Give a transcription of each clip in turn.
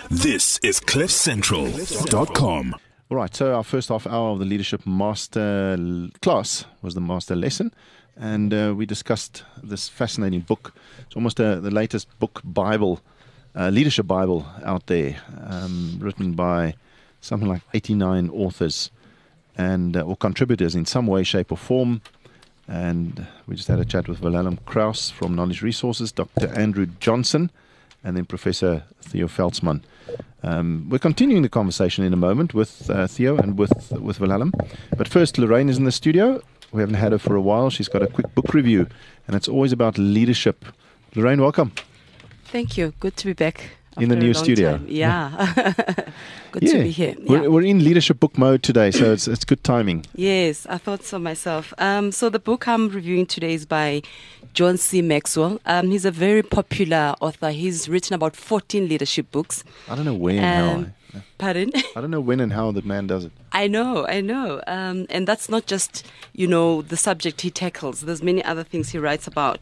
This is CliffCentral.com. All right, so our first half hour of the Leadership Master class was the Master Lesson, and we discussed this fascinating book. It's almost the latest book Bible, Leadership Bible out there, written by something like 89 authors and or contributors in some way, shape or form. And we just had a chat with Wilhelm Krauss from Knowledge Resources, Dr. Andrew Johnson, and then Professor Theo Veldsman. We're continuing the conversation in a moment with Theo and with Wilhelm. But first, Lorraine is in the studio. We haven't had her for a while. She's got a quick book review, and it's always about leadership. Lorraine, welcome. Thank you. Good to be back. In the new studio. Time. Yeah. Good to be here. We're in leadership book mode today, so it's good timing. Yes, I thought so myself. So the book I'm reviewing today is by John C. Maxwell. He's a very popular author. He's written about 14 leadership books. I don't know when and how. Pardon? I don't know when and how that man does it. I know. And that's not just, the subject he tackles. There's many other things he writes about.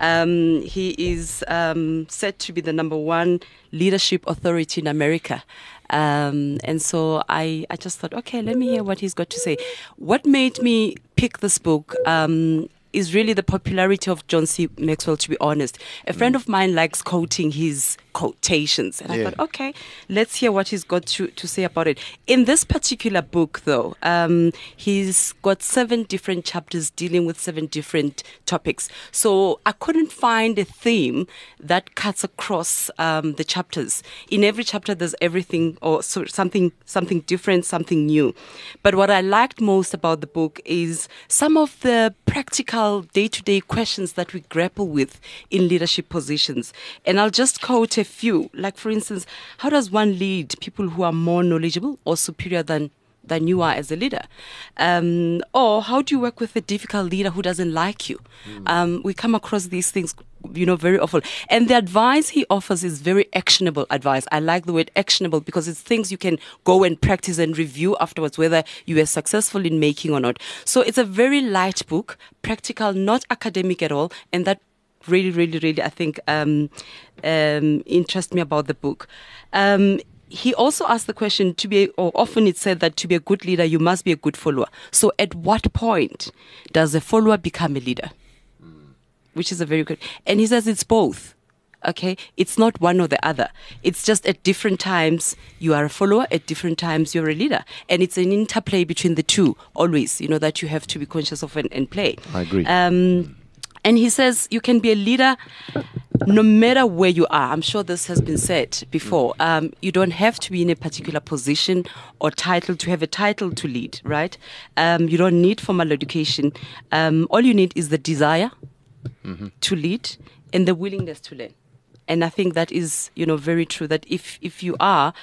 He is said to be the number one leadership authority in America. And so I just thought, okay, let me hear what he's got to say. What made me pick this book is really the popularity of John C. Maxwell, to be honest. A friend of mine likes quoting his quotations. And I thought, okay, let's hear what he's got to say about it. In this particular book, though, he's got 7 different chapters dealing with 7 different topics. So I couldn't find a theme that cuts across the chapters. In every chapter, there's everything or something different, something new. But what I liked most about the book is some of the practical day-to-day questions that we grapple with in leadership positions. And I'll just quote a few. Like, for instance, how does one lead people who are more knowledgeable or superior than you are as a leader? Or how do you work with a difficult leader who doesn't like you? We come across these things, very often. And the advice he offers is very actionable advice. I like the word actionable because it's things you can go and practice and review afterwards, whether you were successful in making or not. So it's a very light book, practical, not academic at all. And that really, really, really, I think, interests me about the book. He also asked the question, often it's said that to be a good leader, you must be a good follower. So at what point does a follower become a leader? Which is a very good. And he says it's both. Okay, it's not one or the other. It's just at different times you are a follower, at different times you're a leader. And it's an interplay between the two always, that you have to be conscious of and play. I agree. And he says you can be a leader no matter where you are. I'm sure this has been said before. You don't have to be in a particular position or title to have a title to lead, right? You don't need formal education. All you need is the desire to lead and the willingness to learn. And I think that is, very true, that if you are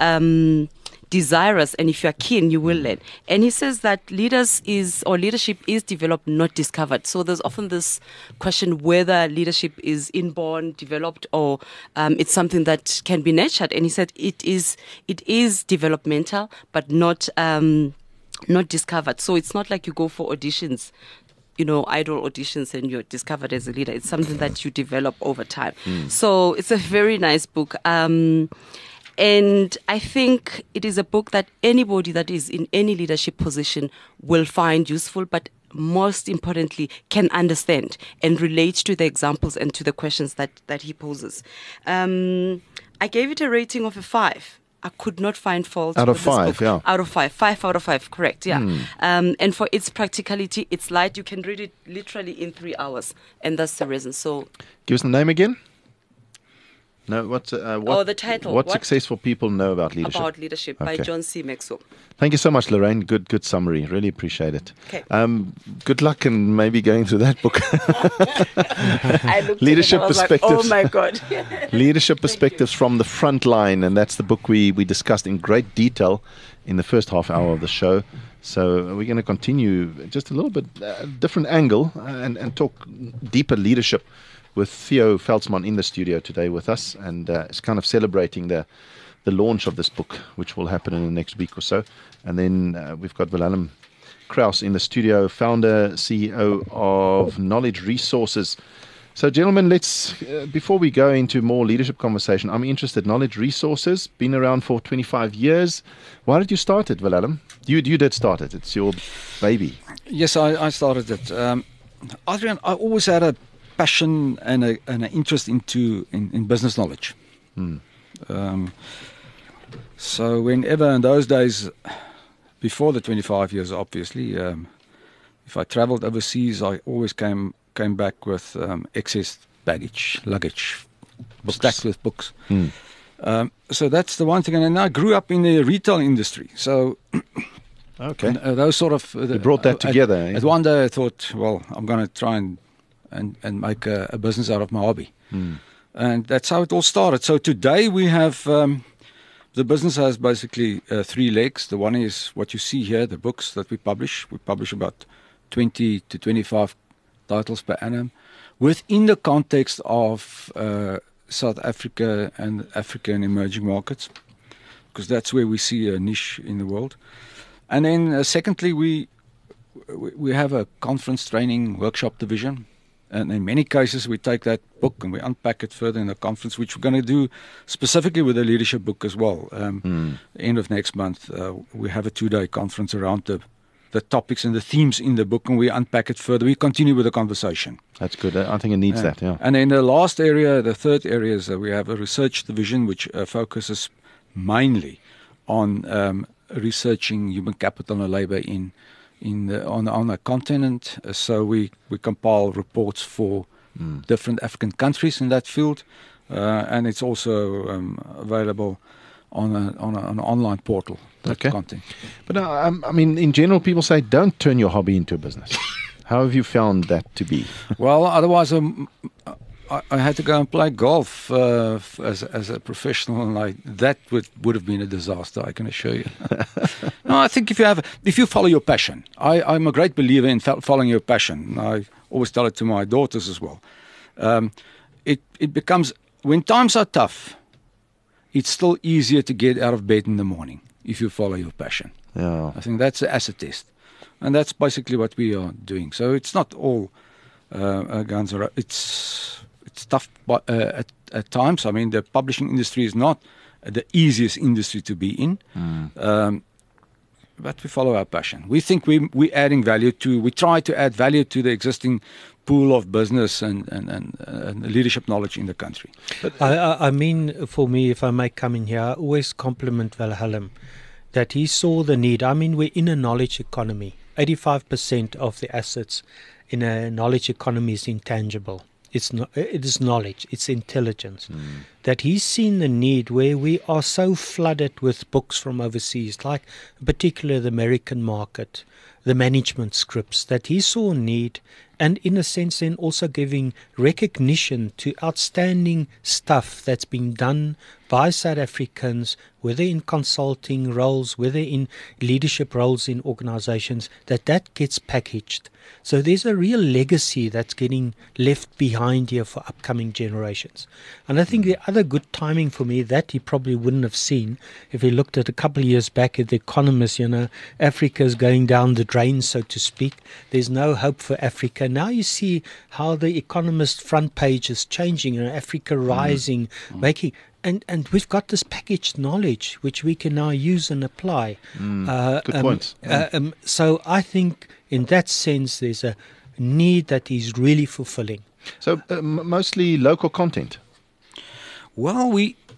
desirous and if you are keen, you will learn. And he says that leadership is developed, not discovered. So there's often this question whether leadership is inborn, developed, or it's something that can be nurtured. And he said it is developmental, but not discovered. So it's not like you go for auditions, idol auditions and you're discovered as a leader. It's something that you develop over time. So it's a very nice book. And I think it is a book that anybody that is in any leadership position will find useful, but most importantly, can understand and relate to the examples and to the questions that he poses. I gave it a rating of a 5. I could not find fault out of with this 5, book. yeah. Out of 5. 5 out of 5, correct, yeah. And for its practicality, it's light. You can read it literally in 3 hours. And that's the reason. So, give us the name again. No, the title. What successful people know about leadership? About leadership by John C. Maxwell. Thank you so much, Lorraine. Good summary. Really appreciate it. Okay. Good luck in maybe going through that book. I looked Leadership at it and I was Perspectives. like, oh my God. Leadership Perspectives from the Front Line, and that's the book we discussed in great detail in the first half hour of the show. So we're going to continue just a little bit different angle and talk deeper leadership with Theo Veldsman in the studio today with us, and it's kind of celebrating the launch of this book, which will happen in the next week or so. And then we've got Wilhelm Krauss in the studio, founder, CEO of Knowledge Resources. So, gentlemen, let's before we go into more leadership conversation, I'm interested. Knowledge Resources, been around for 25 years. Why did you start it, Willem? You did start it. It's your baby. Yes, I started it. Adrian, I always had a passion and an interest in business knowledge. So whenever in those days, before the 25 years, obviously, if I traveled overseas, I always came back with excess luggage, stacked with books. So that's the one thing. And then I grew up in the retail industry. So okay, those sort of you brought that together. At one day I thought, well, I'm going to try and make a business out of my hobby. And that's how it all started. So today we have the business has basically 3 legs. The one is what you see here, the books that we publish. We publish about 20 to 25 titles per annum within the context of South Africa and African emerging markets, because that's where we see a niche in the world. And then secondly, we have a conference training workshop division. And in many cases, we take that book and we unpack it further in the conference, which we're going to do specifically with the leadership book as well. End of next month, we have a 2-day conference around the topics and the themes in the book, and we unpack it further. We continue with the conversation. That's good. I think it needs that, yeah. And then the last area, the third area, is we have a research division which focuses mainly on researching human capital and labor on a continent. So we compile reports for different African countries in that field, and it's also available on an online portal. Okay. Content. But I mean, in general, people say don't turn your hobby into a business. How have you found that to be? Well, otherwise I had to go and play golf as a professional, and that would have been a disaster, I can assure you. No, I think if you follow your passion, I'm a great believer in following your passion. I always tell it to my daughters as well. It becomes, when times are tough, it's still easier to get out of bed in the morning if you follow your passion. Yeah. I think that's the acid test, and that's basically what we are doing. So it's not all guns are. It's tough at times. I mean, the publishing industry is not the easiest industry to be in, but we follow our passion. We think we're adding value we try to add value to the existing pool of business and leadership knowledge in the country. I mean, for me, if I may come in here, I always compliment Wilhelm that he saw the need. I mean, we're in a knowledge economy. 85% of the assets in a knowledge economy is intangible. It is knowledge, it's intelligence. That he's seen the need where we are so flooded with books from overseas, like particularly the American market, the management scripts, that he saw need, and in a sense then also giving recognition to outstanding stuff that's been done by South Africans, whether in consulting roles, whether in leadership roles in organizations, that gets packaged. So there's a real legacy that's getting left behind here for upcoming generations. And I think the other good timing for me that he probably wouldn't have seen if he looked at a couple of years back at The Economist, Africa's going down the drain, so to speak. There's no hope for Africa. Now you see how The Economist front page is changing, Africa rising, making... And we've got this packaged knowledge which we can now use and apply. Good points. So I think in that sense there's a need that he's really fulfilling. So mostly local content. Well,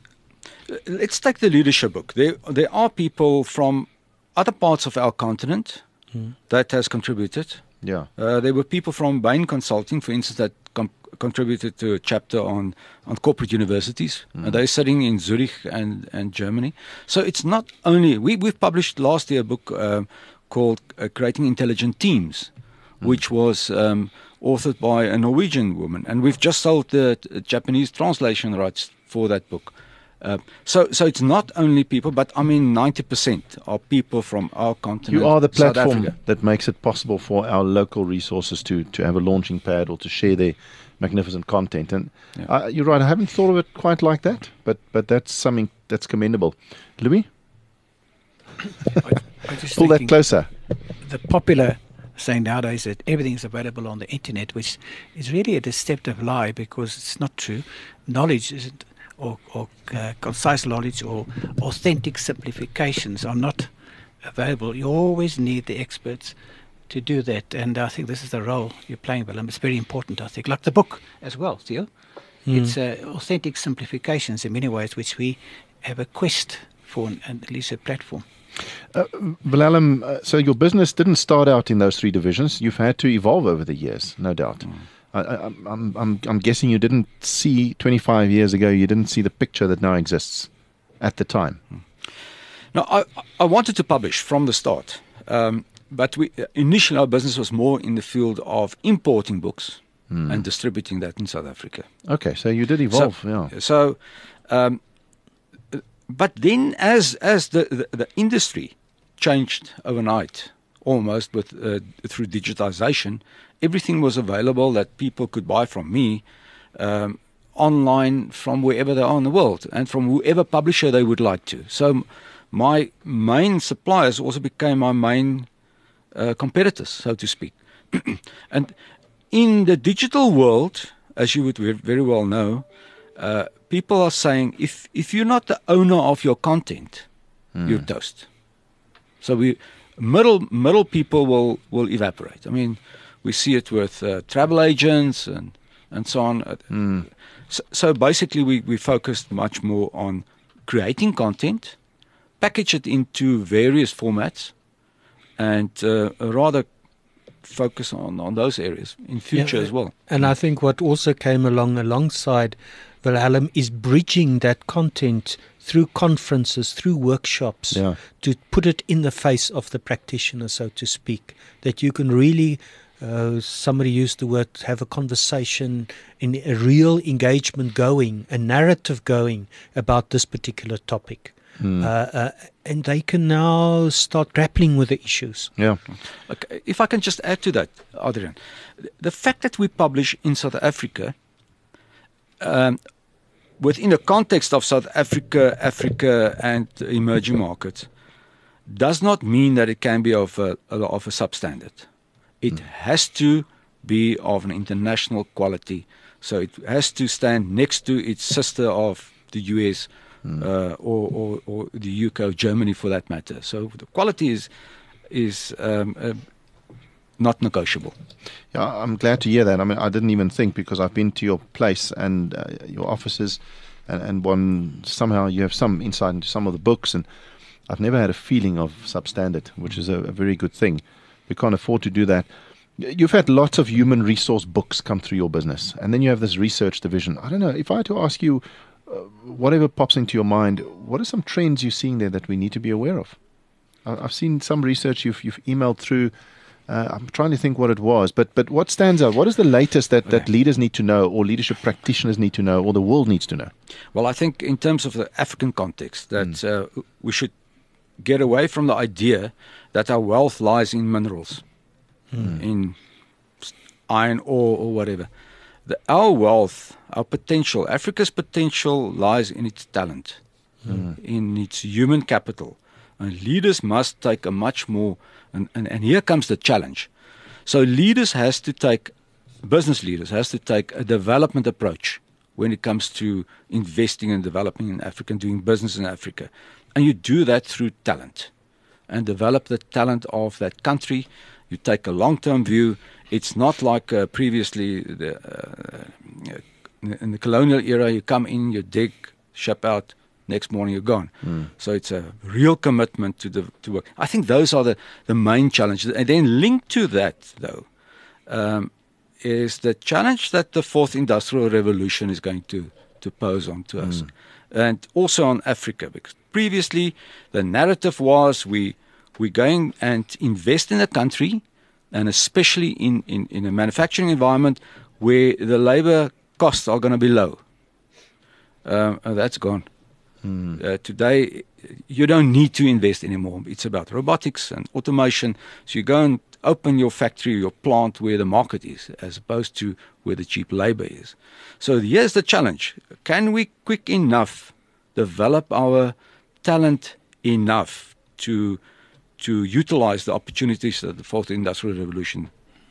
let's take the leadership book. There are people from other parts of our continent that has contributed. Yeah. There were people from Bain Consulting, for instance, that contributed to a chapter on corporate universities. And they're sitting in Zurich and Germany. So it's not only... We've published last year a book called Creating Intelligent Teams, which was authored by a Norwegian woman. And we've just sold the Japanese translation rights for that book. So it's not only people, but I mean 90% are people from our continent. You are the South platform Africa. that makes it possible for our local resources to have a launching pad or to share their magnificent content. And you're right, I haven't thought of it quite like that, but that's something that's commendable. Louis? I just Pull that closer. The popular saying nowadays that everything is available on the internet, which is really a deceptive lie because it's not true. Knowledge isn't, or concise knowledge or authentic simplifications are not available. You always need the experts to do that, and I think this is the role you're playing, Willem. It's very important, I think, like the book as well, Theo. It's authentic simplifications in many ways, which we have a quest for and at least a platform. Willem, so your business didn't start out in those three divisions. You've had to evolve over the years, no doubt. I'm guessing you didn't see 25 years ago, you didn't see the picture that now exists at the time. No, I wanted to publish from the start, but initially our business was more in the field of importing books and distributing that in South Africa. Okay, so you did evolve, But then as the industry changed overnight, almost through digitization, everything was available that people could buy from me online from wherever they are in the world and from whoever publisher they would like to. So my main suppliers also became my main competitors, so to speak. And in the digital world, as you would very well know, people are saying if you're not the owner of your content, you're toast. So middle people will evaporate. I mean, we see it with travel agents and so on. So basically, we focused much more on creating content, package it into various formats, and rather focus on those areas in future as well. And I think what also came alongside Willem is bridging that content through conferences, through workshops, to put it in the face of the practitioner, so to speak, that you can really, somebody used the word, have a conversation, in a real engagement going, a narrative going about this particular topic. And they can now start grappling with the issues. Yeah. Okay, if I can just add to that, Adrian, the fact that we publish in South Africa, within the context of South Africa and emerging markets, does not mean that it can be of a substandard. It has to be of an international quality. So it has to stand next to its sister of the US or the UK or Germany for that matter. So the quality is not negotiable. Yeah, I'm glad to hear that. I mean, I didn't even think, because I've been to your place and your offices, and somehow you have some insight into some of the books, and I've never had a feeling of substandard, which is a very good thing. We can't afford to do that. You've had lots of human resource books come through your business, and then you have this research division. I don't know, if I had to ask you, whatever pops into your mind, what are some trends you're seeing there that we need to be aware of? I've seen some research you've emailed through. I'm trying to think what it was, but what stands out? What is the latest that leaders need to know, or leadership practitioners need to know, or the world needs to know? Well, I think in terms of the African context, that we should get away from the idea that our wealth lies in minerals, in iron ore or whatever. Our wealth, our potential, Africa's potential lies in its talent, in its human capital. And leaders must take a much more, and here comes the challenge. So business leaders has to take a development approach when it comes to investing and developing in Africa and doing business in Africa. And you do that through talent and develop the talent of that country. You take a long-term view. It's not like previously in the colonial era, you come in, you dig, ship out, next morning you're gone. So it's a real commitment to work. I think those are the main challenges. And then linked to that, though, is the challenge that the fourth industrial revolution is going to pose on to us. And also on Africa, because previously the narrative was we're going and invest in a country, and especially in a manufacturing environment where the labor costs are going to be low. That's gone. Today, you don't need to invest anymore. It's about robotics and automation. So you go and open your factory, your plant where the market is, as opposed to where the cheap labor is. So here's the challenge. Can we quick enough develop our talent enough to to utilize the opportunities that the fourth industrial revolution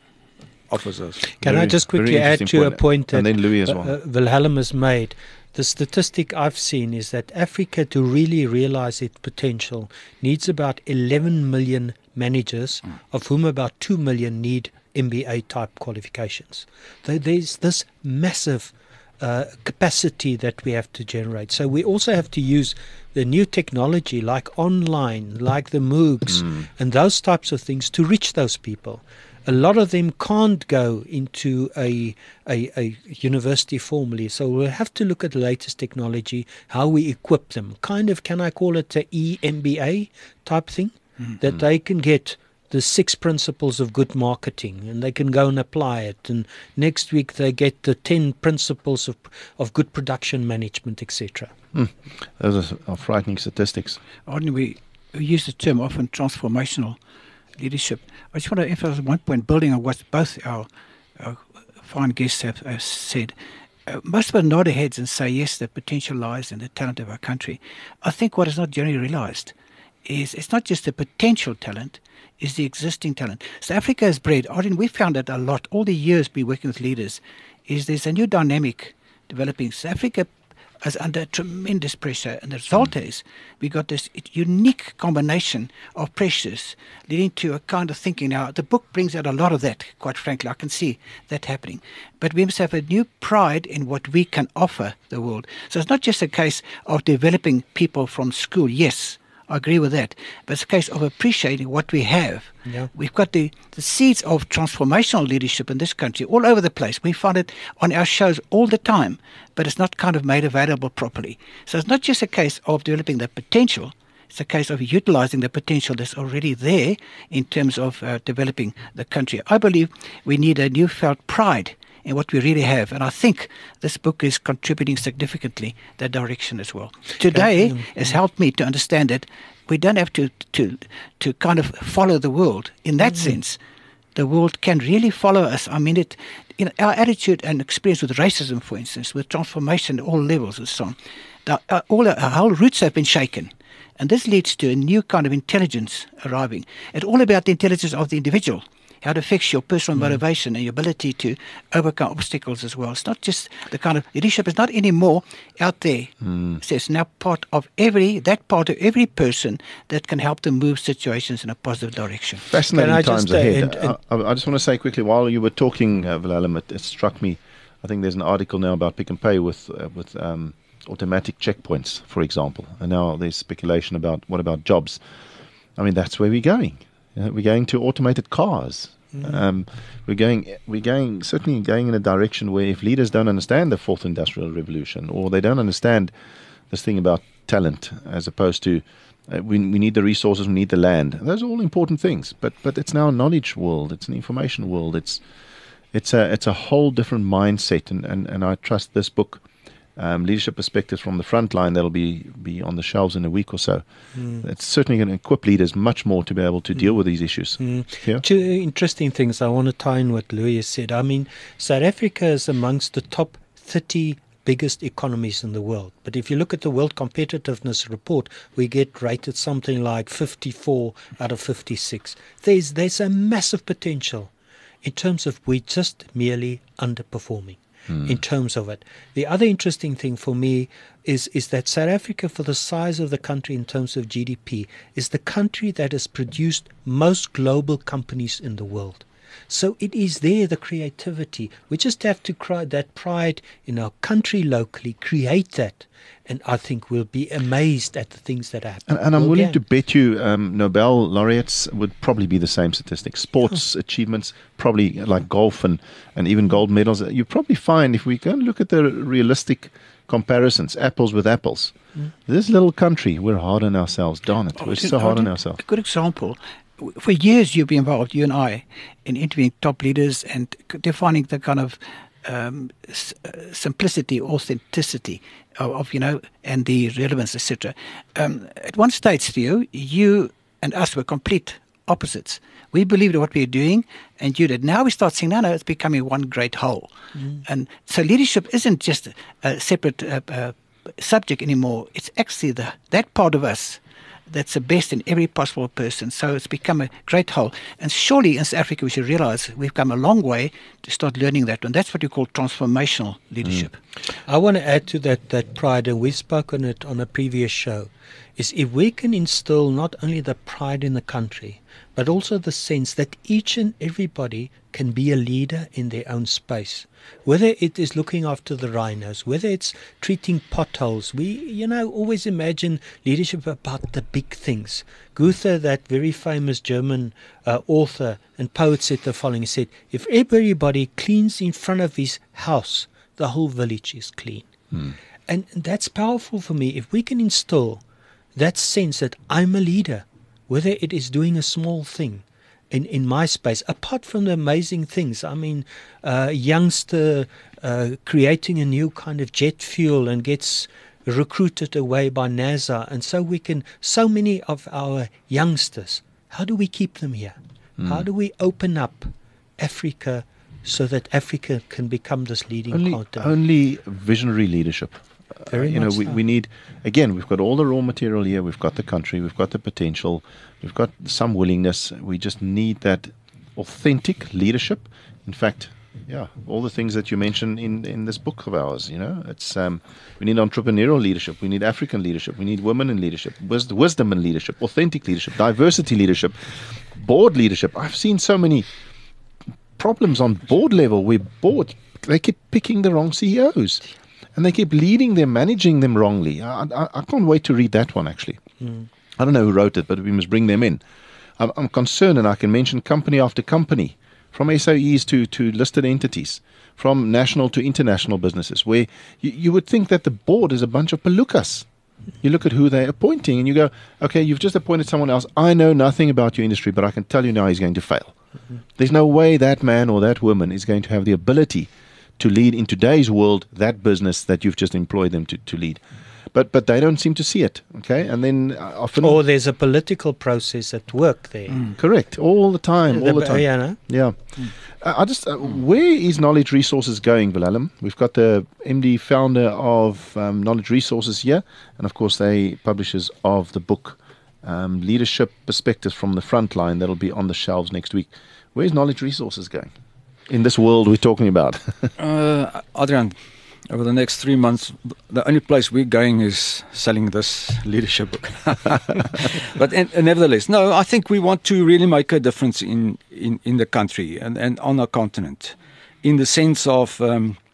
offers us. Can I just quickly very add interesting to a point that and then Louis as well. Wilhelm has made? The statistic I've seen is that Africa, to really realize its potential, needs about 11 million managers, of whom about 2 million need MBA-type qualifications. So there's this massive capacity that we have to generate. So we also have to use the new technology like online, like the MOOCs, and those types of things to reach those people. A lot of them can't go into a university formally, so we'll have to look at the latest technology, how we equip them. Kind of, can I call it a EMBA type thing? That they can get the 6 principles of good marketing and they can go and apply it. And next week they get the 10 principles of good production management, etc. Those are frightening statistics. We use the term often transformational leadership. I just want to emphasize one point, building on what both our fine guests have said. Most of us nod our heads and say, yes, the potential lies in the talent of our country. I think what is not generally realized is it's not just the potential talent, it's the existing talent. So Africa has bred, we found that a lot, all the years we working with leaders, is there's a new dynamic developing. South Africa is under tremendous pressure, and the result is we got this unique combination of pressures leading to a kind of thinking. Now, the book brings out a lot of that, quite frankly. I can see that happening. But we must have a new pride in what we can offer the world. So it's not just a case of developing people from school. Yes, I agree with that. But it's a case of appreciating what we have. Yeah. We've got the seeds of transformational leadership in this country all over the place. We find it on our shows all the time, but it's not kind of made available properly. So it's not just a case of developing the potential. It's a case of utilizing the potential that's already there in terms of developing the country. I believe we need a newfound pride in what we really have. And I think this book is contributing significantly that direction as well. Today has helped me to understand that we don't have to kind of follow the world. In that sense, the world can really follow us. I mean, our attitude and experience with racism, for instance, with transformation at all levels and so on, all our whole roots have been shaken. And this leads to a new kind of intelligence arriving. It's all about the intelligence of the individual, how it affects your personal motivation and your ability to overcome obstacles as well. It's not just the kind of leadership is not anymore out there. So it's now part of every person that can help them move situations in a positive direction. Fascinating times ahead. I just want to say quickly, while you were talking, Wilhelm, it struck me. I think there's an article now about Pick n Pay with automatic checkpoints, for example. And now there's speculation about what about jobs. I mean, that's where we're going. We're going to automated cars. We're certainly going in a direction where if leaders don't understand the fourth industrial revolution, or they don't understand this thing about talent, as opposed to we need the resources, we need the land. Those are all important things. But it's now a knowledge world. It's an information world. It's a whole different mindset. And I trust this book. Leadership Perspectives from the Front Line, that'll be on the shelves in a week or so. It's certainly going to equip leaders much more to be able to deal with these issues. Yeah? Two interesting things I want to tie in what Louis said. I mean, South Africa is amongst the top 30 biggest economies in the world. But if you look at the World Competitiveness Report, we get rated something like 54 out of 56. There's a massive potential in terms of we're just merely underperforming. In terms of it. The other interesting thing for me is that South Africa, for the size of the country in terms of GDP, is the country that has produced most global companies in the world. So it is there, the creativity. We just have to that pride in our country locally, create that. And I think we'll be amazed at the things that happen. And I'm willing to bet you Nobel laureates would probably be the same statistics. Sports achievements, probably like golf and even gold medals. You probably find, if we go and look at the realistic comparisons, apples with apples, this little country, we're hard on ourselves. Darn it, we're so hard on ourselves. A good example. For years you've been involved, you and I, in interviewing top leaders and defining the kind of simplicity, authenticity of and the relevance, etc. At one stage, Theo, you and us were complete opposites. We believed in what we were doing, and you did. Now we start saying, no, it's becoming one great whole. And so leadership isn't just a separate subject anymore. It's actually that part of us that's the best in every possible person. So it's become a great whole. And surely in South Africa we should realize we've come a long way to start learning that. And that's what you call transformational leadership. I want to add to that pride, and we've spoken it on a previous show, is if we can instill not only the pride in the country, but also the sense that each and everybody can be a leader in their own space. Whether it is looking after the rhinos, whether it's treating potholes. We, always imagine leadership about the big things. Goethe, that very famous German author and poet, said the following. He said, if everybody cleans in front of his house, the whole village is clean. And that's powerful for me. If we can instill that sense that I'm a leader, whether it is doing a small thing in my space, apart from the amazing things. I mean, a youngster creating a new kind of jet fuel and gets recruited away by NASA. And so many of our youngsters, how do we keep them here? How do we open up Africa so that Africa can become this leading continent? Only visionary leadership. We need, again, we've got all the raw material here, we've got the country, we've got the potential, we've got some willingness. We just need that authentic leadership. In fact, all the things that you mentioned in this book of ours, it's we need entrepreneurial leadership, we need African leadership, we need women in leadership, wisdom in leadership, authentic leadership, diversity leadership, board leadership. I've seen so many problems on board level where they keep picking the wrong CEOs. And they keep leading them, managing them wrongly. I can't wait to read that one, actually. I don't know who wrote it, but we must bring them in. I'm concerned, and I can mention company after company, from SOEs to listed entities, from national to international businesses, where you would think that the board is a bunch of palookas. You look at who they're appointing, and you go, okay, you've just appointed someone else. I know nothing about your industry, but I can tell you now he's going to fail. There's no way that man or that woman is going to have the ability to lead in today's world that business that you've just employed them to lead. But they don't seem to see it, okay? And then often... Or there's a political process at work there. Correct, all the time. Yeah. I just, where is Knowledge Resources going, Bilalem? We've got the MD founder of Knowledge Resources here, and of course they publishers of the book, Leadership Perspectives from the Frontline, that'll be on the shelves next week. Where's Knowledge Resources going in this world we're talking about? Adrian, over the next 3 months, the only place we're going is selling this leadership book. But nevertheless, no, I think we want to really make a difference in the country and on our continent, in the sense of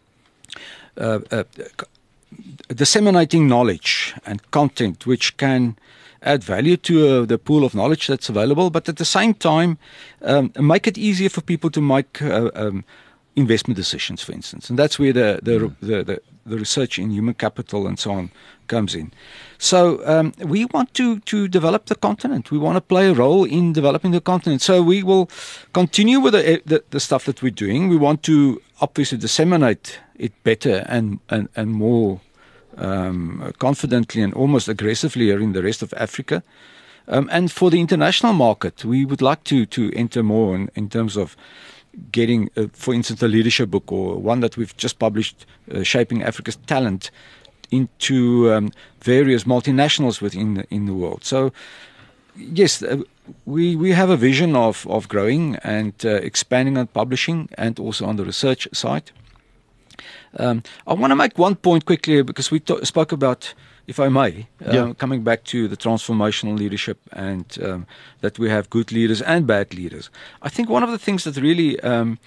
disseminating knowledge and content which can add value to the pool of knowledge that's available, but at the same time make it easier for people to make investment decisions, for instance. And that's where the research in human capital and so on comes in. So we want to develop the continent. We want to play a role in developing the continent. So we will continue with the stuff that we're doing. We want to obviously disseminate it better and more confidently and almost aggressively here in the rest of Africa. And for the international market, we would like to enter more in terms of getting, for instance, a leadership book or one that we've just published, Shaping Africa's Talent, into various multinationals within the world. So, yes, we have a vision of growing and expanding on publishing and also on the research side. I want to make one point quickly because we spoke about, if I may, coming back to the transformational leadership and that we have good leaders and bad leaders. I think one of the things that really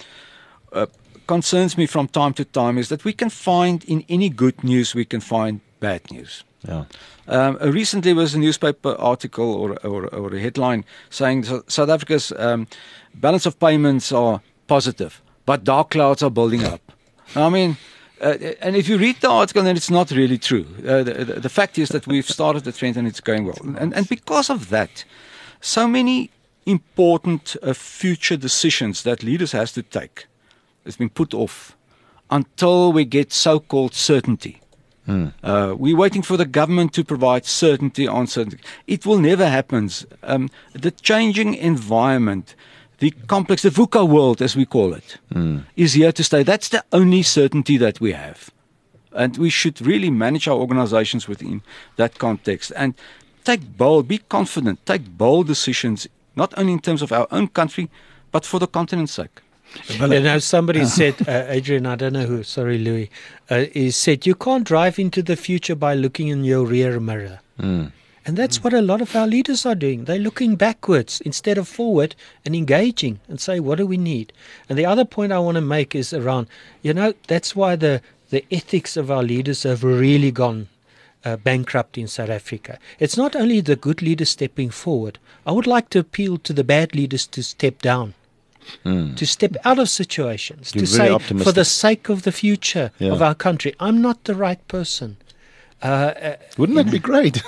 concerns me from time to time is that we can find in any good news, we can find bad news. Yeah. Recently was a newspaper article or a headline saying South Africa's balance of payments are positive, but dark clouds are building up. I mean, and if you read the article, then it's not really true. The fact is that we've started the trend and it's going well. And because of that, so many important future decisions that leaders have to take has been put off until we get so-called certainty. We're waiting for the government to provide certainty on certainty. It will never happen. The changing environment, the complex, the VUCA world, as we call it, is here to stay. That's the only certainty that we have. And we should really manage our organizations within that context. And take bold, be confident, take bold decisions, not only in terms of our own country, but for the continent's sake. Somebody said, Adrian, I don't know who, sorry, Louis, he said, you can't drive into the future by looking in your rear mirror. And that's what a lot of our leaders are doing. They're looking backwards instead of forward and engaging and say, what do we need? And the other point I want to make is around, that's why the ethics of our leaders have really gone bankrupt in South Africa. It's not only the good leaders stepping forward. I would like to appeal to the bad leaders to step down. To step out of situations, You're to very say, optimistic. for the sake of the future of our country, I'm not the right person. Wouldn't that be great?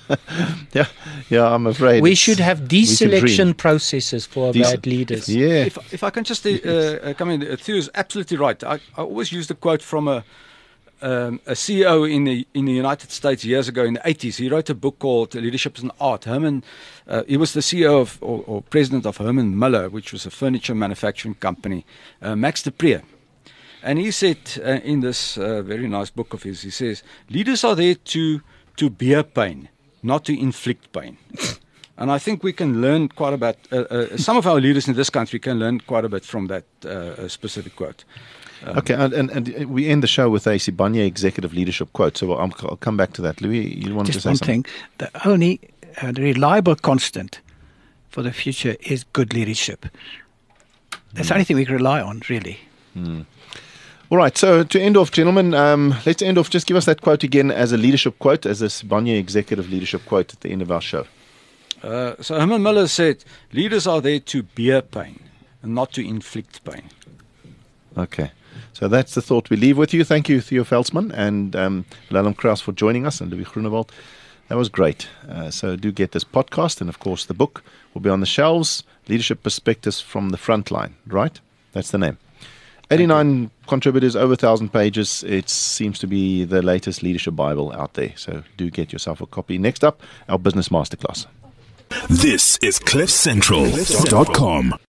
I'm afraid. We should have deselection processes for our bad leaders. Yeah. If I can just come in, Theo is absolutely right. I always use the quote from a CEO in the United States years ago in the 80s. He wrote a book called Leadership is an Art. He was the CEO of or president of Herman Miller, which was a furniture manufacturing company. Max de Pree. And he said in this very nice book of his, he says, leaders are there to bear pain, not to inflict pain. And I think we can learn quite a bit, some of our leaders in this country can learn quite a bit from that specific quote. Okay, and we end the show with a Sibanye executive leadership quote, so I'll come back to that. Louis, you wanted to say something? Just one thing, the only reliable constant for the future is good leadership. That's the only thing we can rely on, really. All right, so to end off, gentlemen, let's end off. Just give us that quote again as a leadership quote, as a Sibanye executive leadership quote at the end of our show. So Herman Miller said, leaders are there to bear pain and not to inflict pain. Okay, so that's the thought we leave with you. Thank you, Theo Veldsmann and Willem Kraus for joining us, and Louis Groenewald. That was great. So do get this podcast, and of course the book will be on the shelves, Leadership Perspectives from the Frontline, right? That's the name. 89 contributors, over 1,000 pages. It seems to be the latest leadership Bible out there. So do get yourself a copy. Next up, our business masterclass. This is CliffCentral.com.